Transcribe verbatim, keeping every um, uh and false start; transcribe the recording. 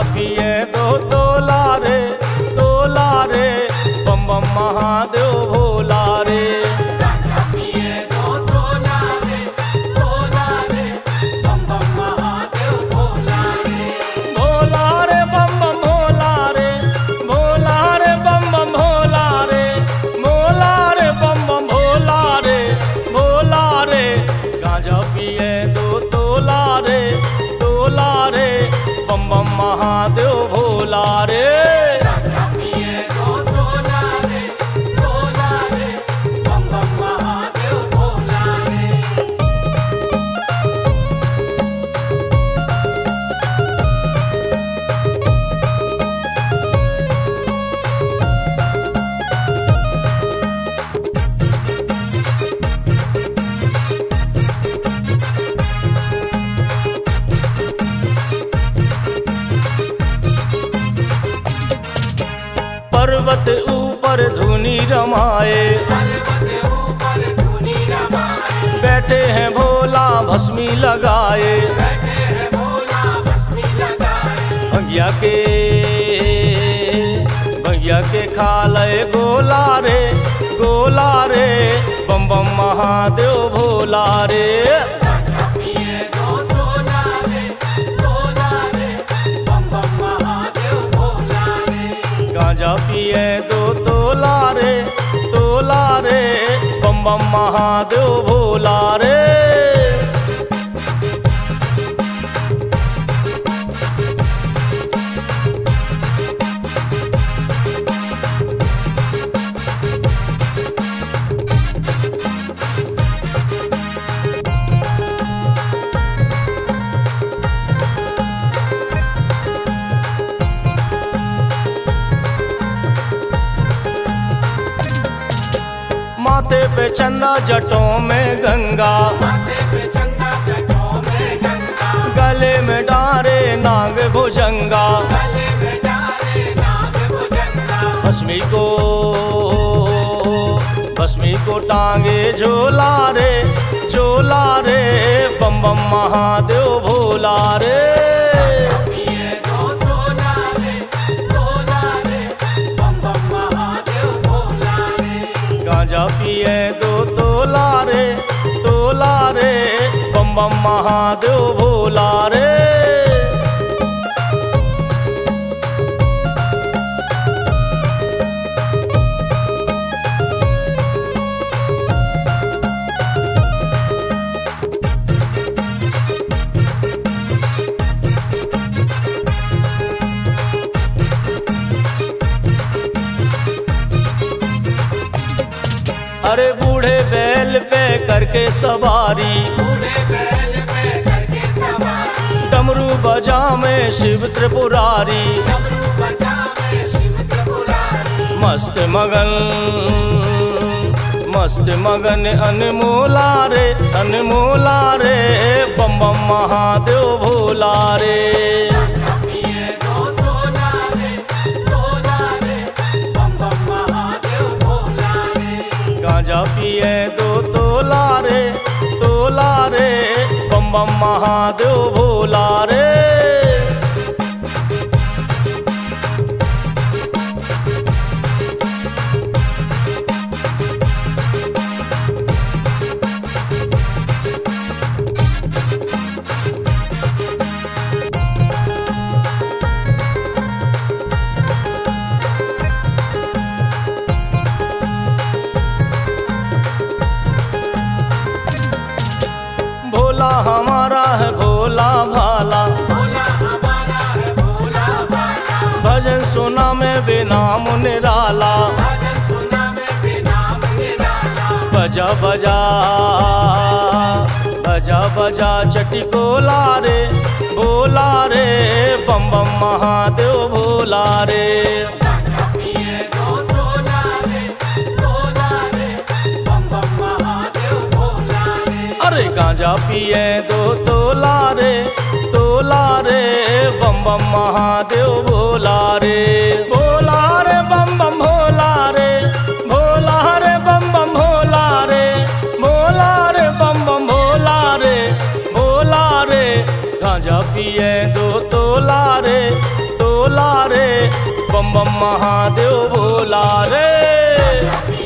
पिए दो तोला रे तोला रे बम बम महादेव भोला रे। गांजा पिए दो तोला रे तोला रे बम बम महादेव भोला रे। भोला रे बम बम भोला रे भोला रे बम बम भोला रे भोला रे बम बम भोला रे भोला रे। गांजा पिए दो तोला रे तोला रे बम बम महादेव भोला रे। गांजा पिए दो तोला रे तोला रे बम बम महादेव भोला रे। पर्वत ऊपर धुनी रमाए पर्वत ऊपर धुनी रमाए। बैठे हैं भोला भस्मी लगाए बैठे हैं भोला भस्मी लगाए। भंगिया के भंगिया के खालय गोला रे गोला रे बम बम महादेव भोला रे। गांजा पिए दो तोला रे तोला रे बम बम महादेव भोला रे। गांजा पिए दो तोला रे तोला रे बम बम महादेव भोला रे। माथे पे चंदा जटों में गंगा माथे पे चंदा जटों में गंगा। गले में डारे नाग भुजंगा गले में डाले नाग भुजंगा। भस्मी को भस्मी को टांगे झोला रे झोला रे बम बम महादेव भोला रे। पिए दो तोला रे तोला रे बम बम महादेव भोला रे। गांजा पिए दो तोला रे तोला रे बम बम महादेव भोला रे। अरे बूढ़े बैल पे करके सवारी बूढ़े बैल पे करके सवारी। डमरू बजा में शिव त्रिपुरारी डमरू बजावे शिव त्रिपुरारी। मस्त मगन मस्त मगन अनमोला रे अनमोला रे बम बम महादेव भोला रे। गांजा पिए दो तोला रे तोला रे बम बम महादेव भोला रे। गांजा पिए दो तोला रे तोला रे बम बम महादेव भोला रे। भोला हमारा है भोला भाला भोला हमारा है भोला भाला। भजन सुना में बेनाम निराला भजन सुना में बेनाम निराला। बजा बजा बजा बजा चटिकोला रे भोला रे बम बम महादेव भोला रे। गांजा पिए दो तोला रे तोला रे बम बम महादेव भोला रे। अरे गांजा पिए दो तोला रे तोला रे बम बम महादेव भोला रे। भोला रे बम बम भोला रे भोला रे बम बम भोला रे भोला रे बम बम भोला रे भोला रे। गांजा पिए दो तोला रे भोला रे, बम बम महादेव भोला रे।